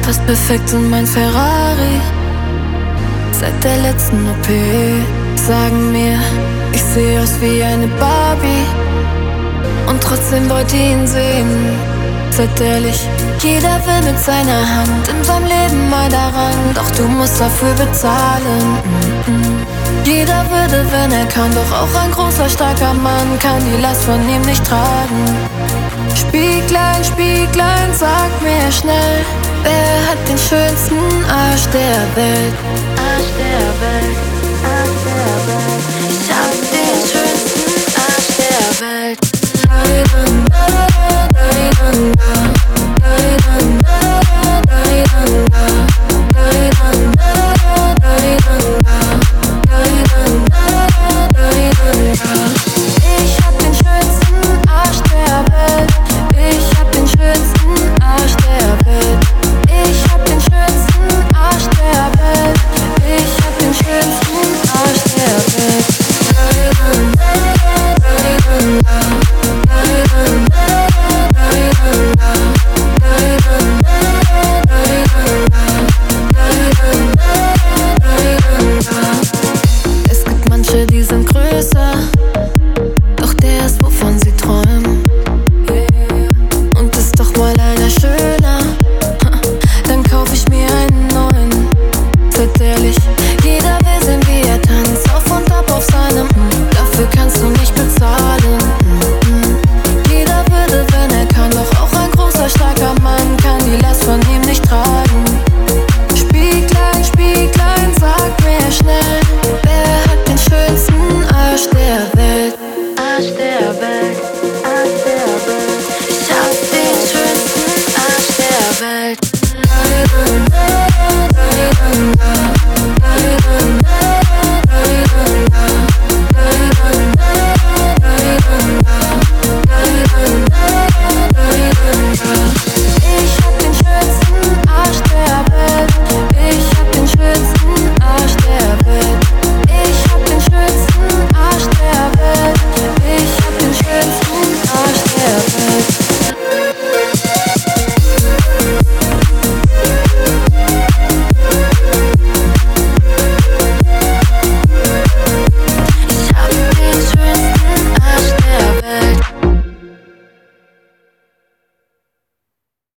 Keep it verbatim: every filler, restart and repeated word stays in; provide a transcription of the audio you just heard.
passt perfekt in mein Ferrari. Seit der letzten O P sagen mir, ich sehe aus wie eine Barbie. Und trotzdem wollt ihr ihn sehen. Seid ehrlich, jeder will mit seiner Hand in seinem Leben mal daran, doch du musst dafür bezahlen. Mm-mm. Jeder würde, wenn er kann, doch auch ein großer, starker Mann kann die Last von ihm nicht tragen. Spieglein, Spieglein, sag mir schnell, wer hat den schönsten Arsch der Welt? Arsch der Welt, Arsch der Welt. Ich hab den schönsten Arsch der Welt. Ich hab den schönsten Arsch der Welt. Ich hab den schönsten Arsch der Welt. Ich hab den schönsten Arsch der Welt. Ich hab den schönsten Arsch der Welt. Es gibt manche, die sind größer, doch der ist, wovon sie träumen. Und ist doch mal einer schöner, dann kauf ich mir einen neuen. Seid ehrlich, jeder will sehen, wie er tanzt, auf und ab auf seinem mm. Dafür kannst du nicht bezahlen. Mm-mm. Jeder würde, wenn er kann, doch auch ein großer, starker Mann kann die Last von ihm nicht tragen. Spieglein, Spieglein, sag mir schnell, wer hat den schönsten Arsch der Welt? Arsch der Welt, Arsch der Welt. Ich hab den schönsten Arsch der Welt.